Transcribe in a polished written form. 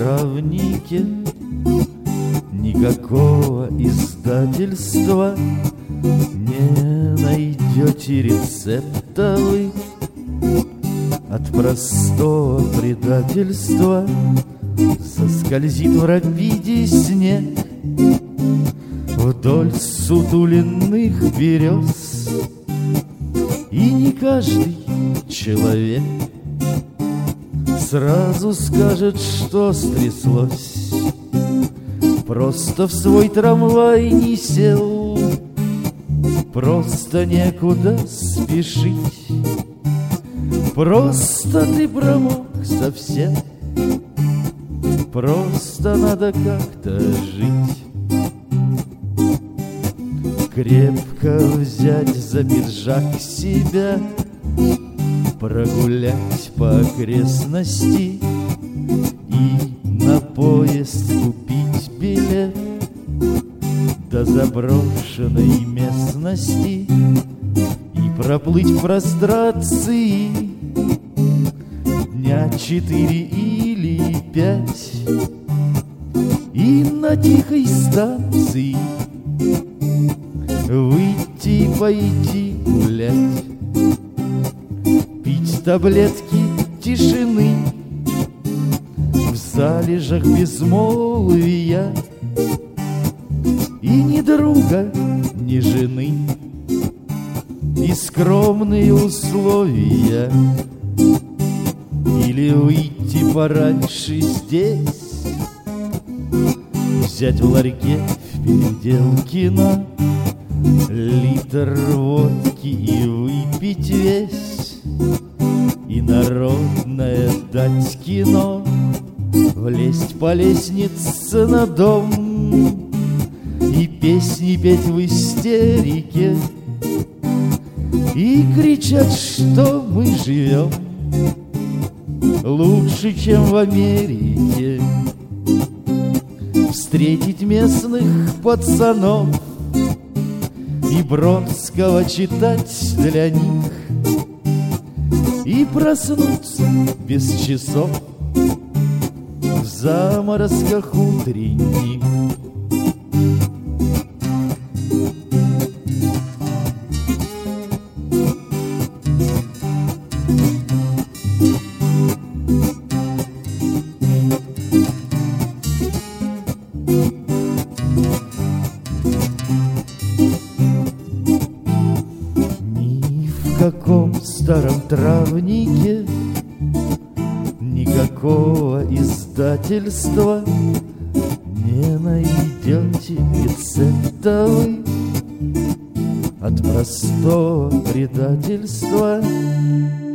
травнике. Никакого издательства не найдете рецепта вы. От простого предательства соскользит в рапиде снег вдоль сутуленных берез. И не каждый человек сразу скажет, что стряслось. Просто в свой трамвай не сел, просто некуда спешить, просто ты промок совсем, просто надо как-то жить. Крепко взять за пиджак себя, прогулять по окрестности и на поезд купить билет до заброшенной местности и проплыть в прострации дня 4 или 5 и на тихой станции выйти и пойти гулять, пить таблетки тишины в залежах безмолвия. И ни друга, ни жены, и скромные условия. Или выйти пораньше здесь, взять в ларьке в Переделкино литр водки и выпить весь, и народное дать кино, влезть по лестнице на дом и песни петь в истерике и кричать, что мы живем лучше, чем в Америке. Встретить местных пацанов и Бродского читать для них и проснуться без часов в заморозках утренних. В каком старом травнике никакого издательства не найдете рецепта вы. От простого предательства